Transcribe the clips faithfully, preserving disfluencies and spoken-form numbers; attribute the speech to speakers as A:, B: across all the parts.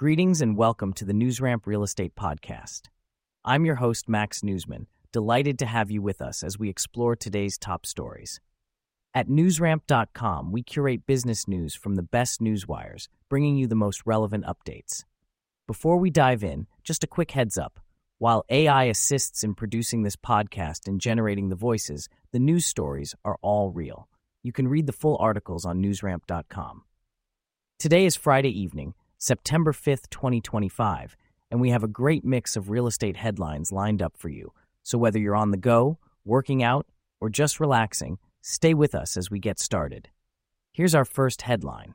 A: Greetings and welcome to the NewsRamp Real Estate Podcast. I'm your host, Max Newsman, delighted to have you with us as we explore today's top stories. At newsramp dot com, we curate business news from the best newswires, bringing you the most relevant updates. Before we dive in, just a quick heads up. While A I assists in producing this podcast and generating the voices, the news stories are all real. You can read the full articles on newsramp dot com. Today is Friday evening, September fifth, twenty twenty-five, and we have a great mix of real estate headlines lined up for you. So whether you're on the go, working out, or just relaxing, stay with us as we get started. Here's our first headline.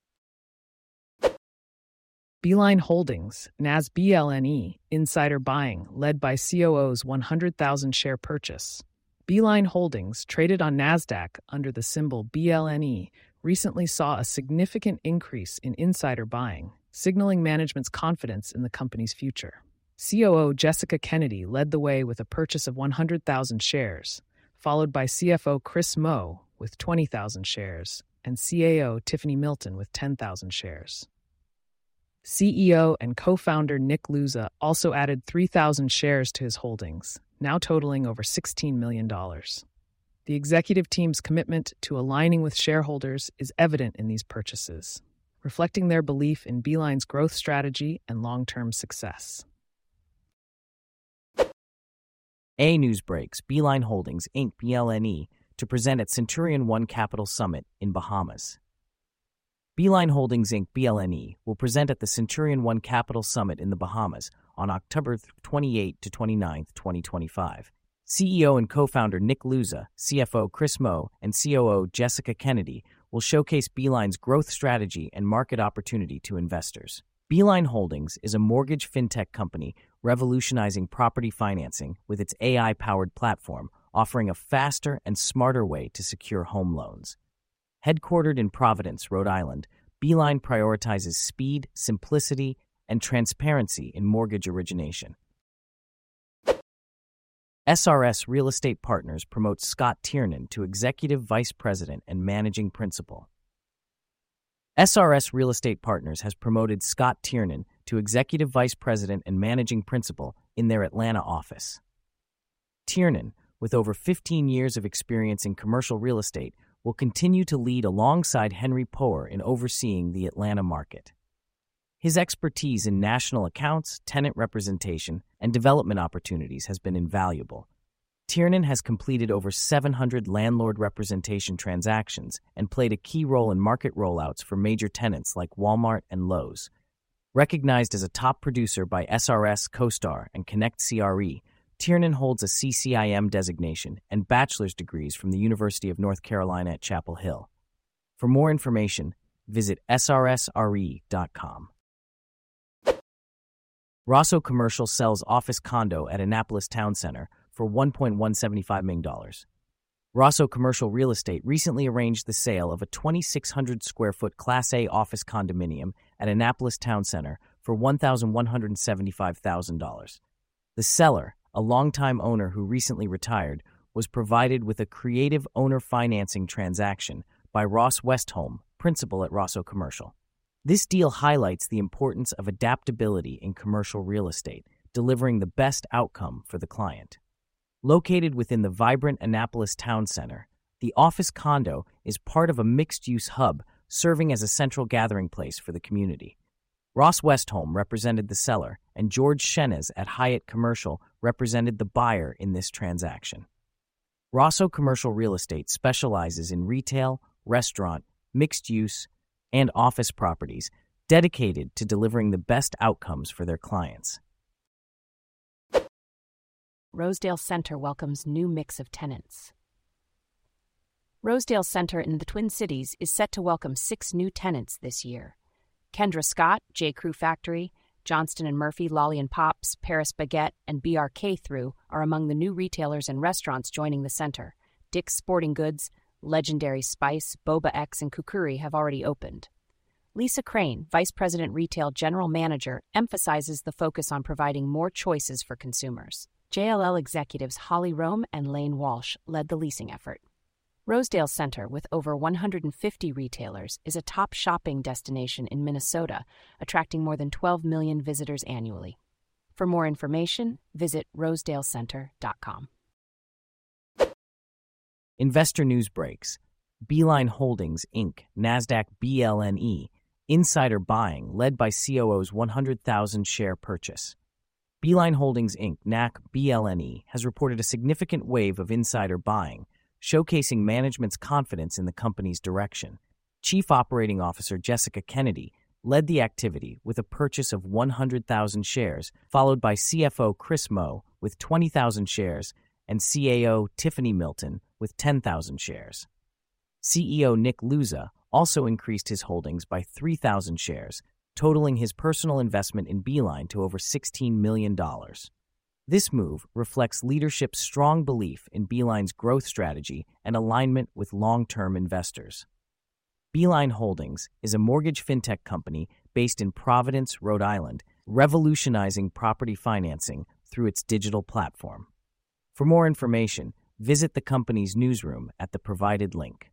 B: Beeline Holdings, N A S B L N E, insider buying led by C O O's one hundred thousand share purchase. Beeline Holdings, traded on NASDAQ under the symbol B L N E, recently saw a significant increase in insider buying, signaling management's confidence in the company's future. C O O Jessica Kennedy led the way with a purchase of one hundred thousand shares, followed by C F O Chris Moe with twenty thousand shares and C A O Tiffany Milton with ten thousand shares. C E O and co-founder Nick Luza also added three thousand shares to his holdings, now totaling over sixteen million dollars. The executive team's commitment to aligning with shareholders is evident in these purchases, reflecting their belief in Beeline's growth strategy and long-term success.
A: A News breaks Beeline Holdings, Incorporated B L N E, to present at Centurion One Capital Summit in Bahamas. Beeline Holdings, Incorporated B L N E, will present at the Centurion One Capital Summit in the Bahamas on October twenty-eighth to twenty-ninth, twenty twenty-five. C E O and co-founder Nick Luza, C F O Chris Moe, and C O O Jessica Kennedy will showcase Beeline's growth strategy and market opportunity to investors. Beeline Holdings is a mortgage fintech company revolutionizing property financing with its A I-powered platform, offering a faster and smarter way to secure home loans. Headquartered in Providence, Rhode Island, Beeline prioritizes speed, simplicity, and transparency in mortgage origination. S R S Real Estate Partners promotes Scott Tiernan to Executive Vice President and Managing Principal. S R S Real Estate Partners has promoted Scott Tiernan to Executive Vice President and Managing Principal in their Atlanta office. Tiernan, with over fifteen years of experience in commercial real estate, will continue to lead alongside Henry Poer in overseeing the Atlanta market. His expertise in national accounts, tenant representation, and development opportunities has been invaluable. Tiernan has completed over seven hundred landlord representation transactions and played a key role in market rollouts for major tenants like Walmart and Lowe's. Recognized as a top producer by S R S, CoStar, and Connect C R E, Tiernan holds a C C I M designation and bachelor's degrees from the University of North Carolina at Chapel Hill. For more information, visit S R S R E dot com. Rosso Commercial sells office condo at Annapolis Town Center for one point one seven five million dollars. Rosso Commercial Real Estate recently arranged the sale of a twenty-six hundred square foot Class A office condominium at Annapolis Town Center for one thousand one hundred seventy-five thousand dollars. The seller, a longtime owner who recently retired, was provided with a creative owner financing transaction by Ross Westholm, principal at Rosso Commercial. This deal highlights the importance of adaptability in commercial real estate, delivering the best outcome for the client. Located within the vibrant Annapolis Town Center, the office condo is part of a mixed-use hub serving as a central gathering place for the community. Ross Westholm represented the seller, and George Shenez at Hyatt Commercial represented the buyer in this transaction. Rosso Commercial Real Estate specializes in retail, restaurant, mixed-use, and office properties dedicated to delivering the best outcomes for their clients.
C: Rosedale Center welcomes new mix of tenants. Rosedale Center in the Twin Cities is set to welcome six new tenants this year. Kendra Scott, J. Crew Factory, Johnston and Murphy, Lolly and Pops, Paris Baguette, and B R K Through are among the new retailers and restaurants joining the center. Dick's Sporting Goods, Legendary Spice, Boba X, and Kukuri have already opened. Lisa Crane, Vice President Retail General Manager, emphasizes the focus on providing more choices for consumers. J L L executives Holly Rome and Lane Walsh led the leasing effort. Rosedale Center, with over one hundred fifty retailers, is a top shopping destination in Minnesota, attracting more than twelve million visitors annually. For more information, visit rosedale center dot com.
A: Investor news breaks. Beeline Holdings, Incorporated, NASDAQ B L N E, insider buying led by C O O's one hundred thousand share purchase. Beeline Holdings, Incorporated, NASDAQ B L N E, has reported a significant wave of insider buying, showcasing management's confidence in the company's direction. Chief Operating Officer Jessica Kennedy led the activity with a purchase of one hundred thousand shares, followed by C F O Chris Moe with twenty thousand shares and C A O Tiffany Milton with ten thousand shares. C E O Nick Luza also increased his holdings by three thousand shares, totaling his personal investment in Beeline to over sixteen million dollars. This move reflects leadership's strong belief in Beeline's growth strategy and alignment with long-term investors. Beeline Holdings is a mortgage fintech company based in Providence, Rhode Island, revolutionizing property financing through its digital platform. For more information, visit the company's newsroom at the provided link.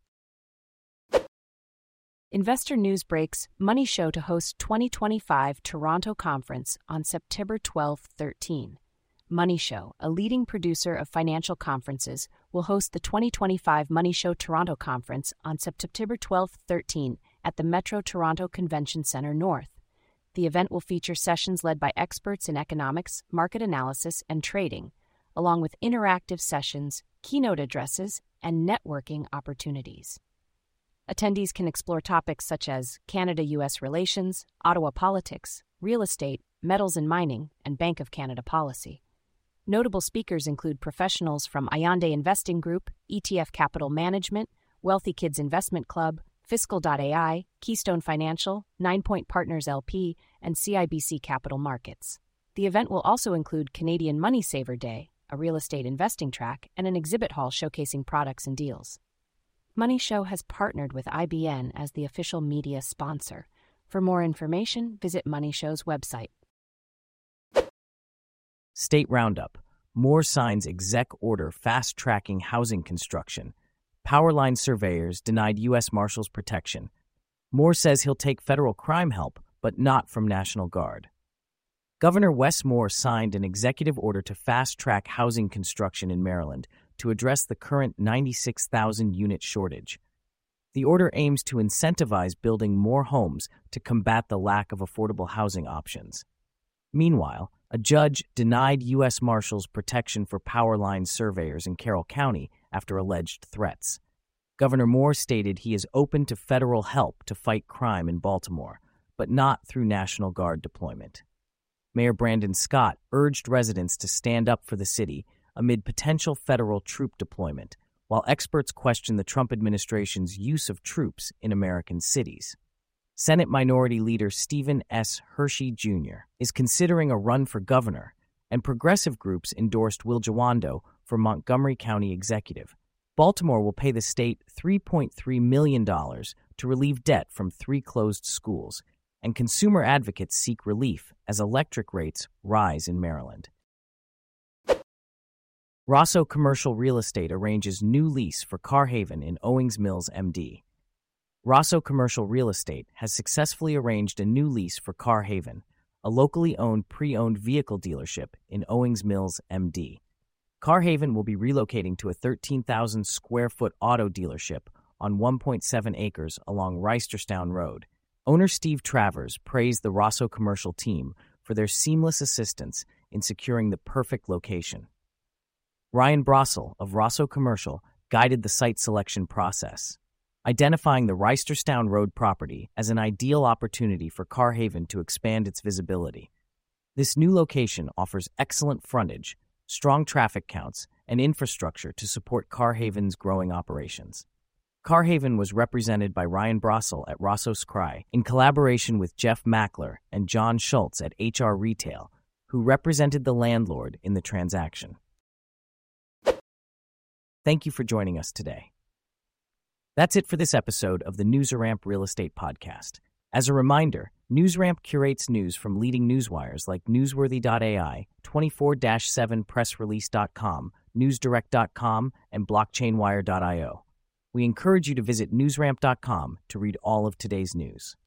C: Investor news breaks. Money Show to host twenty twenty-five Toronto Conference on September twelfth through thirteenth. Money Show, a leading producer of financial conferences, will host the twenty twenty-five Money Show Toronto Conference on September twelfth through thirteenth at the Metro Toronto Convention Centre North. The event will feature sessions led by experts in economics, market analysis, and trading, along with interactive sessions, keynote addresses, and networking opportunities. Attendees can explore topics such as Canada-U S relations, Ottawa politics, real estate, metals and mining, and Bank of Canada policy. Notable speakers include professionals from Ayande Investing Group, E T F Capital Management, Wealthy Kids Investment Club, Fiscal dot A I, Keystone Financial, Nine Point Partners L P, and C I B C Capital Markets. The event will also include Canadian Money Saver Day, a real estate investing track, and an exhibit hall showcasing products and deals. Money Show has partnered with I B N as the official media sponsor. For more information, visit Money Show's website.
A: State Roundup. Moore signs exec order fast-tracking housing construction. Powerline surveyors denied U S Marshals protection. Moore says he'll take federal crime help, but not from National Guard. Governor Wes Moore signed an executive order to fast-track housing construction in Maryland to address the current ninety-six thousand unit shortage. The order aims to incentivize building more homes to combat the lack of affordable housing options. Meanwhile, a judge denied U S Marshals protection for power line surveyors in Carroll County after alleged threats. Governor Moore stated he is open to federal help to fight crime in Baltimore, but not through National Guard deployment. Mayor Brandon Scott urged residents to stand up for the city amid potential federal troop deployment, while experts question the Trump administration's use of troops in American cities. Senate Minority Leader Stephen S. Hershey Junior is considering a run for governor, and progressive groups endorsed Will Jawando for Montgomery County Executive. Baltimore will pay the state three point three million dollars to relieve debt from three closed schools, and consumer advocates seek relief as electric rates rise in Maryland. Rosso Commercial Real Estate arranges new lease for Carhaven in Owings Mills, M D. Rosso Commercial Real Estate has successfully arranged a new lease for Carhaven, a locally owned pre-owned vehicle dealership in Owings Mills, M D. Carhaven will be relocating to a thirteen thousand square foot auto dealership on one point seven acres along Reisterstown Road. Owner Steve Travers praised the Rosso Commercial team for their seamless assistance in securing the perfect location. Ryan Brossel of Rosso Commercial guided the site selection process, identifying the Reisterstown Road property as an ideal opportunity for Carhaven to expand its visibility. This new location offers excellent frontage, strong traffic counts, and infrastructure to support Carhaven's growing operations. Carhaven was represented by Ryan Brossel at Rosso Scry in collaboration with Jeff Mackler and John Schultz at H R Retail, who represented the landlord in the transaction. Thank you for joining us today. That's it for this episode of the NewsRamp Real Estate Podcast. As a reminder, NewsRamp curates news from leading newswires like Newsworthy dot A I, twenty-four seven press release dot com, Newsdirect dot com, and Blockchain Wire dot I O. We encourage you to visit newsramp dot com to read all of today's news.